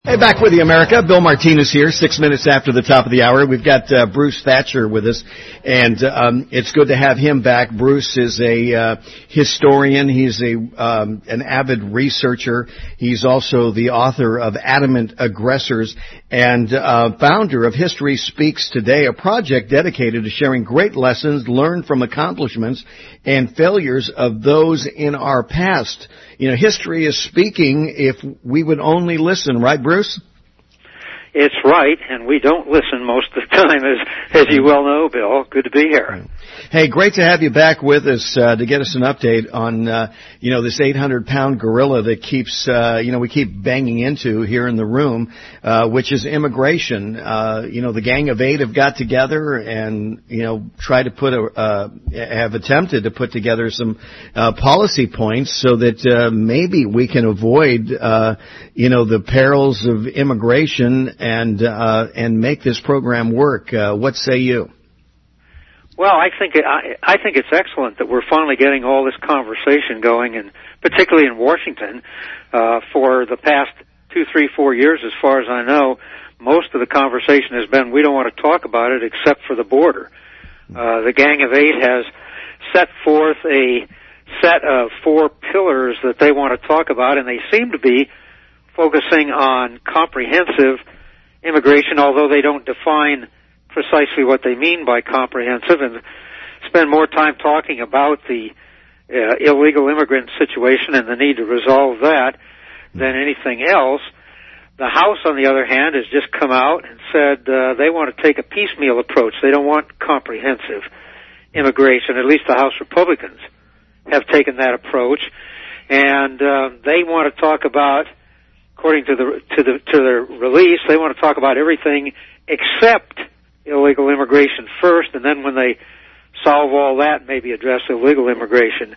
Hey, back with you, America. Bill Martinez here, 6 minutes after the top of the hour. We've got Bruce Thatcher with us, and it's good to have him back. Bruce is a historian. He's an avid researcher. He's also the author of Adamant Aggressors and founder of History Speaks Today, a project dedicated to sharing great lessons learned from accomplishments and failures of those in our past. You know, history is speaking if we would only listen, right, Bruce? It's right, and we don't listen most of the time, as you well know, Bill. Good to be here. Hey, great to have you back with us to get us an update on, this 800-pound gorilla that keeps, we keep banging into here in the room, which is immigration. The Gang of Eight have got together and, try to have attempted to put together some policy points so that maybe we can avoid, the perils of immigration and make this program work. What say you? Well, I think it's excellent that we're finally getting all this conversation going, and particularly in Washington. For the past 2, 3, 4 years, as far as I know, most of the conversation has been we don't want to talk about it except for the border. The Gang of Eight has set forth a set of 4 pillars that they want to talk about, and they seem to be focusing on comprehensive immigration, although they don't define precisely what they mean by comprehensive, and spend more time talking about the illegal immigrant situation and the need to resolve that than anything else. The House, on the other hand, has just come out and said they want to take a piecemeal approach. They don't want comprehensive immigration. At least the House Republicans have taken that approach, and they want to talk about, according to their release, they want to talk about everything except illegal immigration first, and then when they solve all that, maybe address illegal immigration.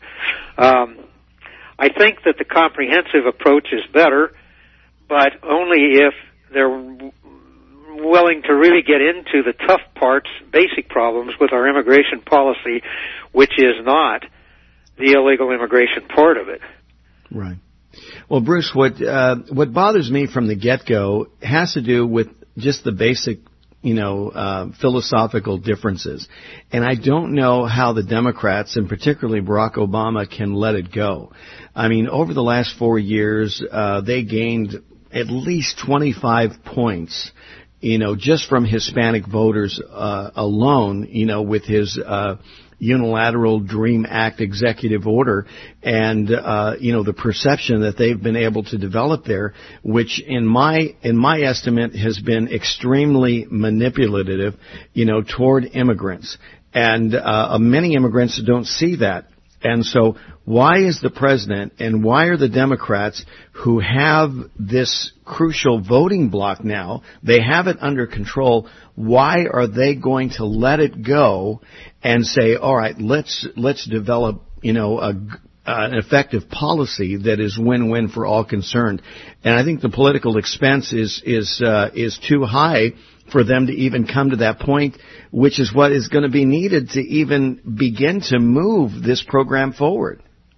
I think that the comprehensive approach is better, but only if they're willing to really get into the tough parts, basic problems with our immigration policy, which is not the illegal immigration part of it. Right. Well, Bruce, what bothers me from the get-go has to do with just the basic, philosophical differences. And I don't know how the Democrats, and particularly Barack Obama, can let it go. I mean, over the last 4 years, they gained at least 25 points, just from Hispanic voters alone, with his unilateral DREAM Act executive order and, the perception that they've been able to develop there, which in my estimate has been extremely manipulative, toward immigrants. And, many immigrants don't see that. And so why is the president and why are the Democrats who have this crucial voting bloc now, they have it under control, why are they going to let it go and say, all right, let's develop, an effective policy that is win-win for all concerned? And I think the political expense is too high for them to even come to that point, which is what is going to be needed to even begin to move this program forward.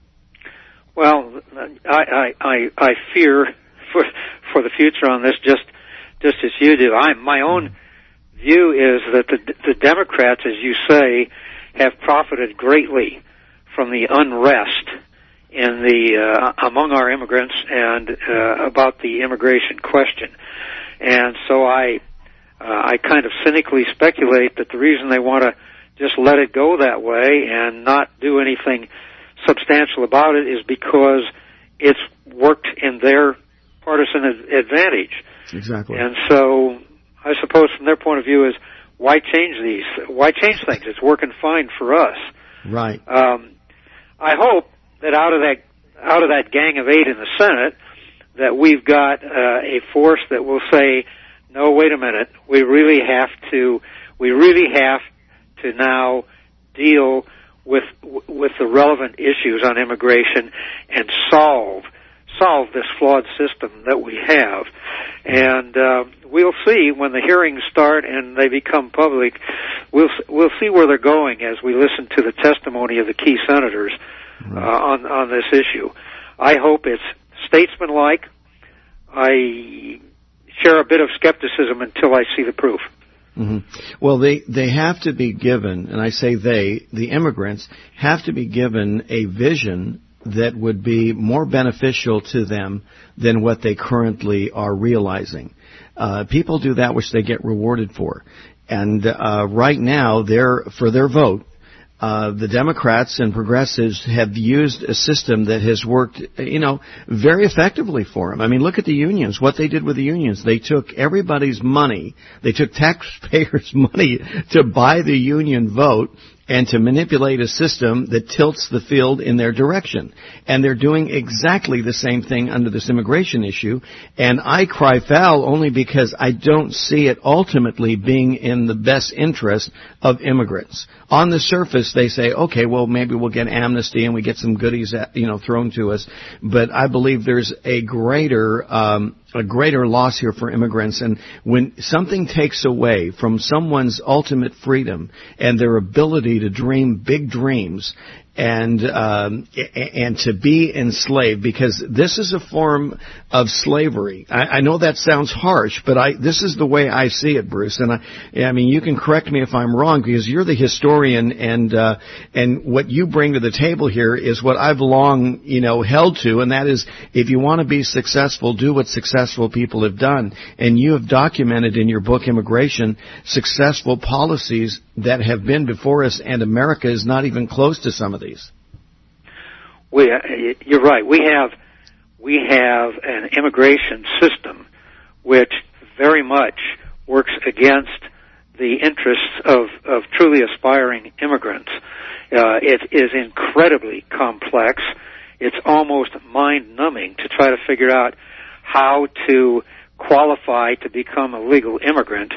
Well, I fear for the future on this, just as you do. My own view is that the Democrats, as you say, have profited greatly from the unrest in among our immigrants and about the immigration question, and so I kind of cynically speculate that the reason they want to just let it go that way and not do anything substantial about it is because it's worked in their partisan advantage. Exactly. And so I suppose from their point of view is, why change these? Why change things? It's working fine for us. Right. I hope that out of that Gang of Eight in the Senate, that we've got a force that will say, no, wait a minute. We really have to now deal with the relevant issues on immigration and solve this flawed system that we have. And we'll see when the hearings start and they become public. We'll see where they're going as we listen to the testimony of the key senators on this issue. I hope it's statesmanlike. I share a bit of skepticism until I see the proof. Mm-hmm. Well, they have to be given, and I say the immigrants, have to be given a vision that would be more beneficial to them than what they currently are realizing. People do that which they get rewarded for. And right now, for their vote, the Democrats and progressives have used a system that has worked, very effectively for them. I mean, look at the unions. What they did with the unions. They took everybody's money. They took taxpayers' money to buy the union vote and to manipulate a system that tilts the field in their direction. And they're doing exactly the same thing under this immigration issue. And I cry foul only because I don't see it ultimately being in the best interest of immigrants. On the surface, they say, okay, well, maybe we'll get amnesty and we get some goodies, thrown to us. But I believe there's a greater loss here for immigrants. And when something takes away from someone's ultimate freedom and their ability to dream big dreams and to be enslaved, because this is a form of slavery. I know that sounds harsh, but this is the way I see it, Bruce. And I mean, you can correct me if I'm wrong, because you're the historian, and what you bring to the table here is what I've long, held to, and that is, if you want to be successful, do what successful people have done. And you have documented in your book, Immigration, successful policies that have been before us, and America is not even close to some of these. You're right. We have an immigration system which very much works against the interests of truly aspiring immigrants. It is incredibly complex. It's almost mind-numbing to try to figure out how to qualify to become a legal immigrant.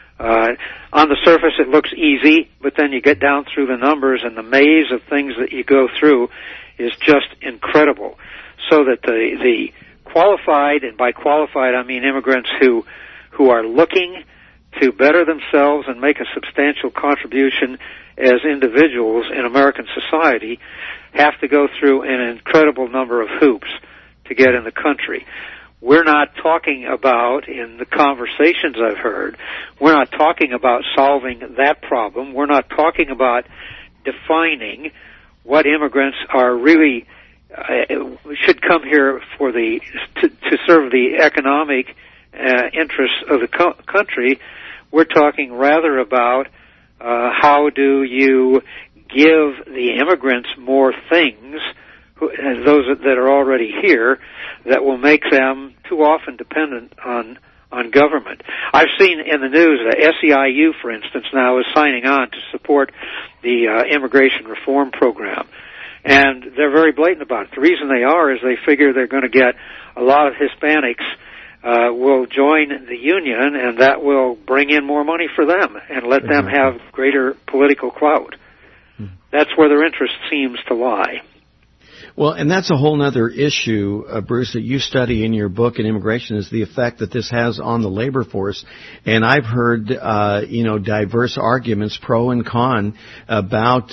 On the surface it looks easy, but then you get down through the numbers and the maze of things that you go through is just incredible. So that the qualified, and by qualified I mean immigrants who are looking to better themselves and make a substantial contribution as individuals in American society, have to go through an incredible number of hoops to get in the country. We're not talking about, in the conversations I've heard, we're not talking about solving that problem. We're not talking about defining what immigrants are really should come here for to serve the economic interests of the country. We're talking rather about how do you give the immigrants more things, those that are already here, that will make them too often dependent on government. I've seen in the news that SEIU, for instance, now is signing on to support the immigration reform program. And they're very blatant about it. The reason they are is they figure they're going to get a lot of Hispanics will join the union, and that will bring in more money for them and let them have greater political clout. That's where their interest seems to lie. Well, and that's a whole other issue, Bruce, that you study in your book in Immigration, is the effect that this has on the labor force. And I've heard, diverse arguments, pro and con, about,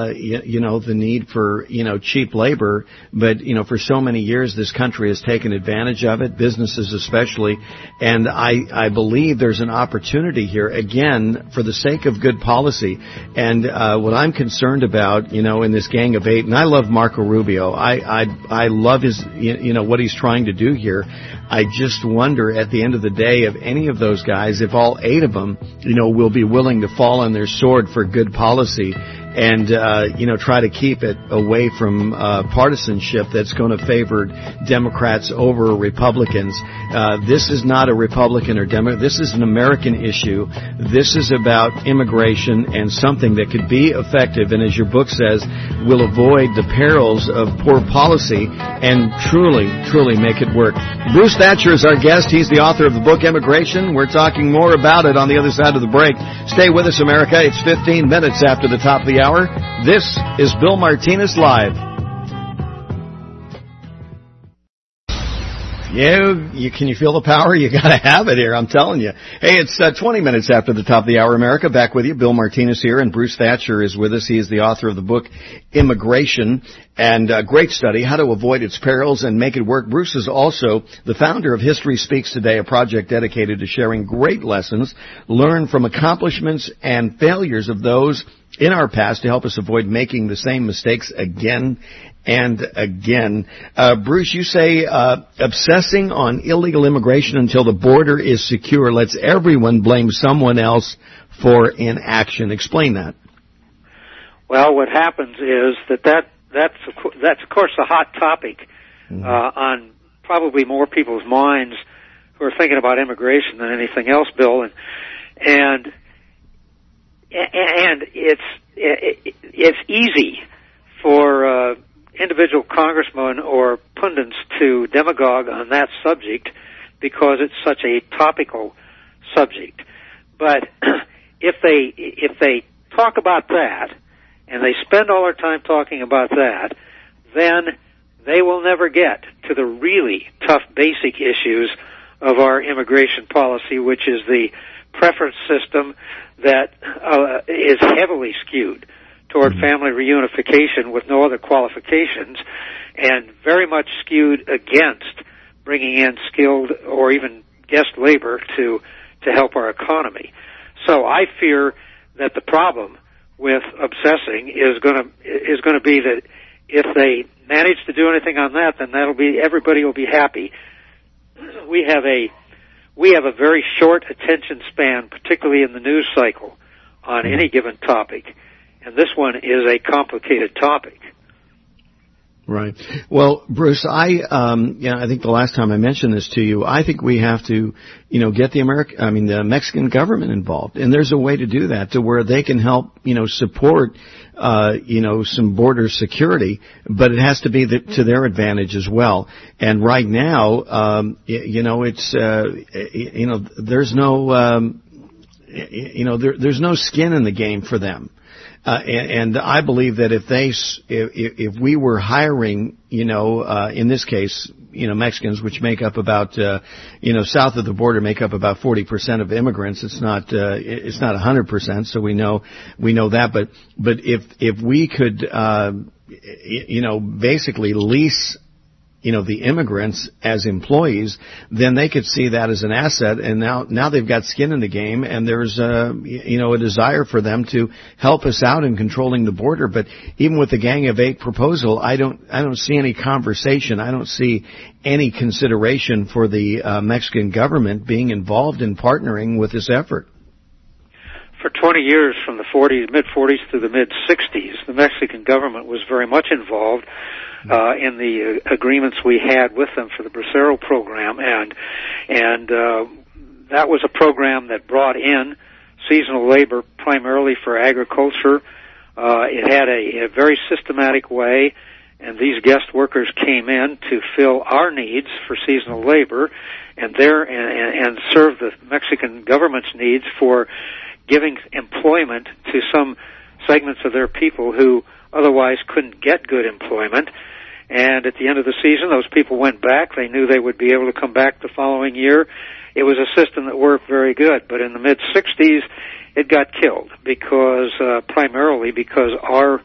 the need for, cheap labor. But, for so many years, this country has taken advantage of it, businesses especially. And I believe there's an opportunity here, again, for the sake of good policy. And what I'm concerned about, in this Gang of Eight, and I love Marco Rubio. I love his, what he's trying to do here. I just wonder at the end of the day, of any of those guys, if all 8 of them, will be willing to fall on their sword for good policy and, try to keep it away from partisanship that's going to favor Democrats over Republicans. This is not a Republican or Democrat. This is an American issue. This is about immigration and something that could be effective, and as your book says, will avoid the perils of poor policy and truly, truly make it work. Bruce Thatcher is our guest. He's the author of the book Immigration. We're talking more about it on the other side of the break. Stay with us, America. It's 15 minutes after the top of the hour. This is Bill Martinez Live. Can you feel the power? You got to have it here. I'm telling you. Hey, it's 20 minutes after the top of the hour. America, back with you. Bill Martinez here, and Bruce Thatcher is with us. He is the author of the book Immigration, and a great study, How to Avoid Its Perils and Make It Work. Bruce is also the founder of History Speaks Today, a project dedicated to sharing great lessons learned from accomplishments and failures of those in our past to help us avoid making the same mistakes again and again. Bruce, you say obsessing on illegal immigration until the border is secure lets everyone blame someone else for inaction. Explain that. Well, what happens is that's of course a hot topic on probably more people's minds who are thinking about immigration than anything else, Bill, and it's easy for individual congressmen or pundits to demagogue on that subject because it's such a topical subject. But if they talk about that and they spend all their time talking about that, then they will never get to the really tough basic issues of our immigration policy, which is the preference system that is heavily skewed toward family reunification with no other qualifications, and very much skewed against bringing in skilled or even guest labor to help our economy. So I fear that the problem with obsessing is going to be that if they manage to do anything on that, then everybody will be happy. We have a very short attention span, particularly in the news cycle, on any given topic, and this one is a complicated topic. Right. Well, Bruce, I think the last time I mentioned this to you, I think we have to, get the Mexican government involved, and there's a way to do that to where they can help, support, some border security, but it has to be to their advantage as well. And right now, it's, there's no, there's no skin in the game for them. And I believe that if we were hiring, in this case, Mexicans, which make up about, south of the border make up about 40% of immigrants. It's not 100%. So we know that. But if we could, basically lease, the immigrants as employees, then they could see that as an asset, and now they've got skin in the game, and there's a desire for them to help us out in controlling the border. But even with the Gang of Eight proposal, I don't see any conversation. I don't see any consideration for the Mexican government being involved in partnering with this effort. For 20 years, from the mid-40s to the mid-60s, the Mexican government was very much involved in the agreements we had with them for the Bracero program, and that was a program that brought in seasonal labor primarily for agriculture. It had a very systematic way, and these guest workers came in to fill our needs for seasonal labor, and serve the Mexican government's needs for giving employment to some segments of their people who otherwise couldn't get good employment. And at the end of the season, those people went back. They knew they would be able to come back the following year. It was a system that worked very good. But in the mid-60s, it got killed primarily because our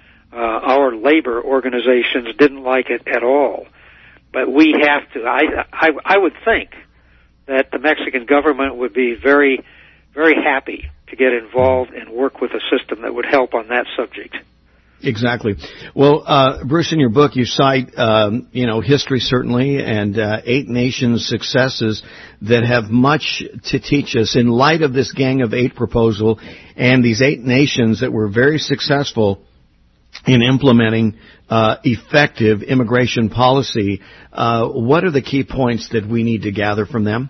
labor organizations didn't like it at all. But we have to. I would think that the Mexican government would be very, very happy to get involved and work with a system that would help on that subject. Exactly. Well, Bruce, in your book, you cite, history certainly, and 8 nations' successes that have much to teach us in light of this Gang of Eight proposal and these 8 nations that were very successful in implementing effective immigration policy. What are the key points that we need to gather from them?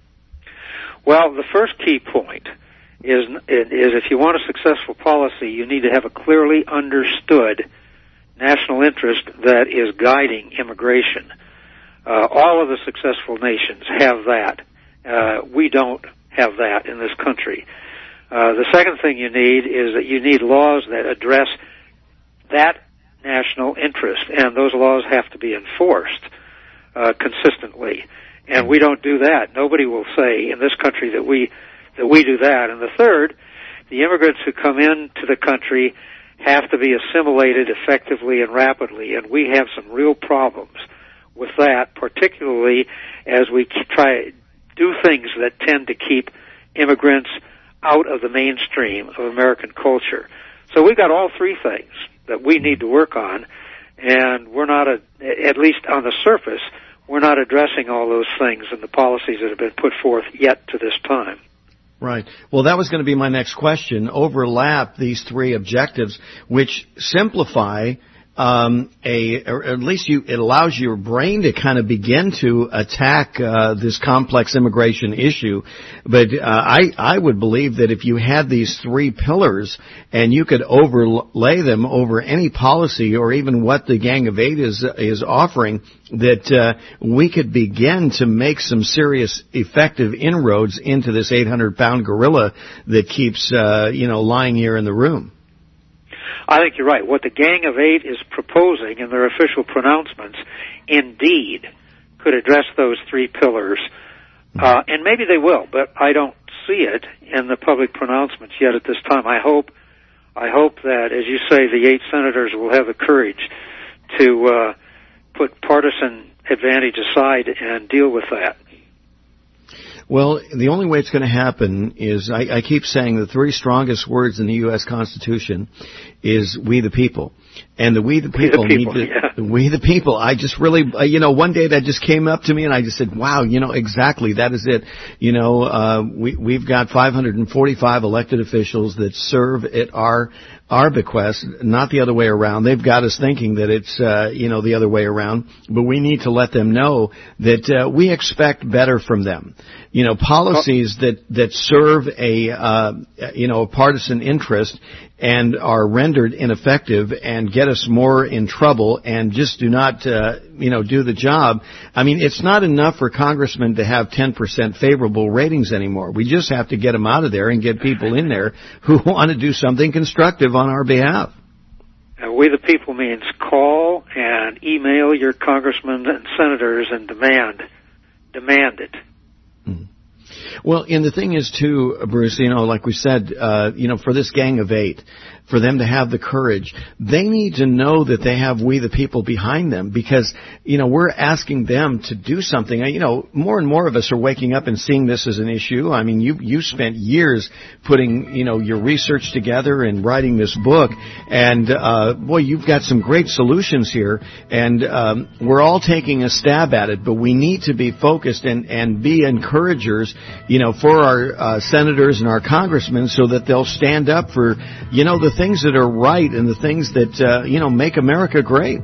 Well, the first key point is if you want a successful policy, you need to have a clearly understood national interest that is guiding immigration. All of the successful nations have that. We don't have that in this country. The second thing you need is that you need laws that address that national interest, and those laws have to be enforced. consistently. And we don't do that. Nobody will say in this country that we do that. And the third, the immigrants who come into the country have to be assimilated effectively and rapidly, and we have some real problems with that, particularly as we try do things that tend to keep immigrants out of the mainstream of American culture. So we've got all three things that we need to work on, and we're not, at least on the surface, we're not addressing all those things in the policies that have been put forth yet to this time. Right. Well, that was going to be my next question. Overlap these three objectives, which simplify or at least it allows your brain to kind of begin to attack this complex immigration issue. But I would believe that if you had these three pillars and you could overlay them over any policy or even what the Gang of Eight is offering, that we could begin to make some serious effective inroads into this 800-pound gorilla that keeps lying here in the room. I think you're right. What the Gang of Eight is proposing in their official pronouncements indeed could address those three pillars. And maybe they will, but I don't see it in the public pronouncements yet at this time. I hope that, as you say, the 8 senators will have the courage to put partisan advantage aside and deal with that. Well, the only way it's going to happen is, I keep saying the three strongest words in the U.S. Constitution is we the people. And the we the people we the people. I just really, one day that just came up to me and I just said, wow, exactly, that is it. We've got 545 elected officials that serve at our bequest, not the other way around. They've got us thinking that it's, the other way around, but we need to let them know that, we expect better from them. Policies that serve a partisan interest and are rendered ineffective and get us more in trouble and just do not, do the job. I mean, it's not enough for congressmen to have 10% favorable ratings anymore. We just have to get them out of there and get people in there who want to do something constructive on our behalf. We the people means call and email your congressmen and senators and demand it. Well, and the thing is, too, Bruce, like we said, for this Gang of Eight, for them to have the courage, they need to know that they have we the people behind them because, we're asking them to do something. More and more of us are waking up and seeing this as an issue. I mean, you spent years putting, your research together and writing this book, and, boy, you've got some great solutions here, and we're all taking a stab at it, but we need to be focused and be encouragers, for our senators and our congressmen so that they'll stand up for, the things that are right and the things that, make America great.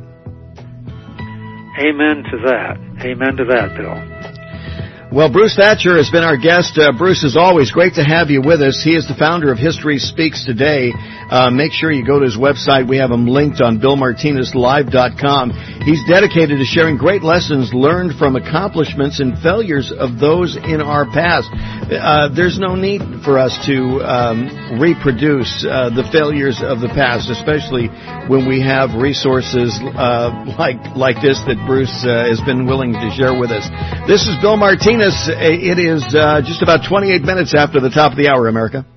Amen to that. Amen to that, Bill. Well, Bruce Thatcher has been our guest. Bruce, as always, great to have you with us. He is the founder of History Speaks Today. Make sure you go to his website. We have him linked on BillMartinezLive.com. He's dedicated to sharing great lessons learned from accomplishments and failures of those in our past. There's no need for us to reproduce the failures of the past, especially when we have resources like this that Bruce has been willing to share with us. This is Bill Martinez. It is just about 28 minutes after the top of the hour, America.